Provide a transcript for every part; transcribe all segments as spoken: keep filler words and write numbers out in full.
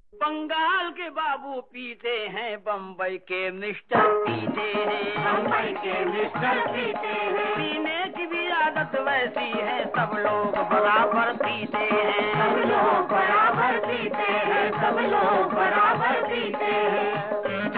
बंगाल के बाबू पीते हैं, बम्बई के मिस्टर पीते हैं, बम्बई के मिस्टर पीते हैं। पीने की भी आदत वैसी है, सब लोग बराबर पीते हैं, सब लोग बराबर पीते हैं, सब लोग बराबर पीते हैं।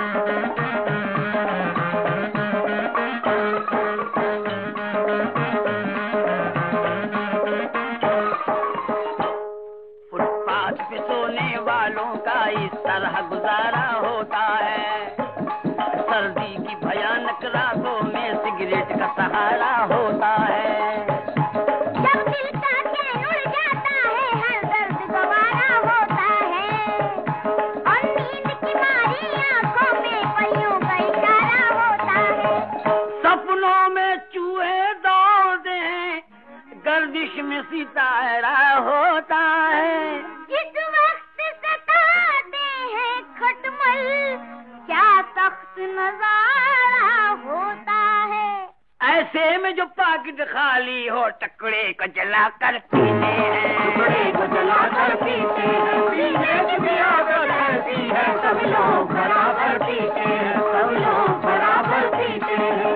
फुटपाथ पे सोने वालों का इस तरह गुजारा होता है, सर्दी की भयानक रातों में सिगरेट का सहारा होता है, जब दिल का चैन उड़ जाता है, हर दर्द गवारा होता है, और नींद की मारी आंखों में परियों का इशारा होता है। सपनों में चूहे दौड़ते हैं, गर्दिश में सितारा होता है, जिस वक्त सताते हैं खटमल, क्या सख्त नजारा होता है। ऐसे में जो पाकिट खाली हो, टुकड़े को जला कर पीते हैं, टुकड़े को जला कर पीते हैं। पीने की भी आदत ऐसी है, सब लोग बराबर पीते हैं, सब लोग बराबर पीते हैं।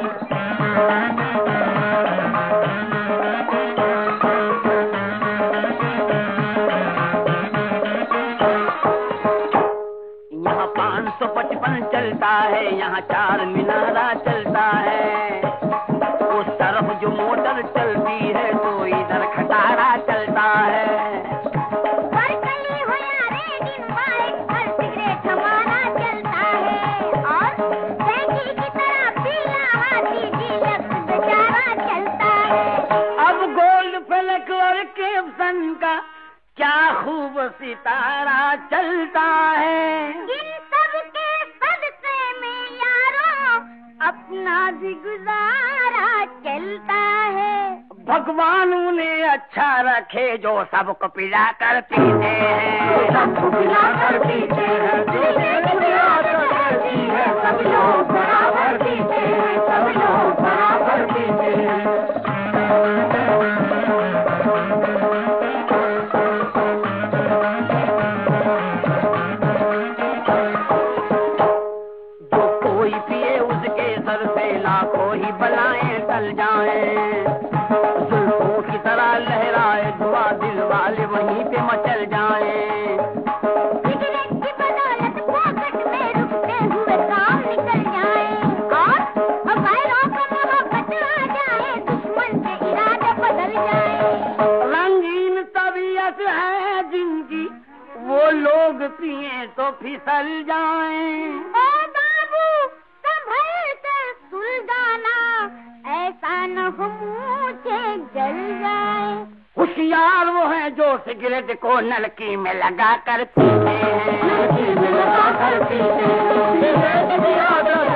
यहाँ पाँच सौ पचपन चलता है, यहाँ चार मीनारा चलता है, उस तरफ जो मोटर चलती है तो इधर खटारा चलता है, बरकली हो या रेड इन वाइट, हर सिगरेट हमारा चलता है, और बैंकी की तरह पीला हाथी डीलक्स बेचारा चलता है। अब गोल्ड फ्लैग और कैप्सन का क्या खूब सितारा चलता है, इन सब के सदक़े में यारों अपना भी गुजारा चलता है। भगवान उन्हें अच्छा रखे जो सबको पिला कर पीते हैं, सबको पिला कर पीते हैं। पीने की भी आदत ऐसी है, सब लोग बराबर पीते हैं, सब लोग बराबर पीते हैं। जो कोई पिए उसके सर से लाखों ही बलाएं टल जाएं, जुल्फों की तरह लहराए धुआं, दिल वाले वहीं पे मचल जाएं, सिगरेट की बदौलत पॉकेट में रुकते हुए काम निकल जाए, और गैरों को मोहब्बत आ जाए, दुश्मन से इरादा बदल जाए। रंगीन तबीयत है जिनकी, वो लोग पिए तो फिसल जाएं, ओ बाबू संभल कर सुलझाना, ऐसा न हो मुझे जल जाए। होशियार वो है जो सिगरेट को नलकी में लगा कर पीते हैं, नलकी में लगा कर पीते हैं। पीने की भी आदत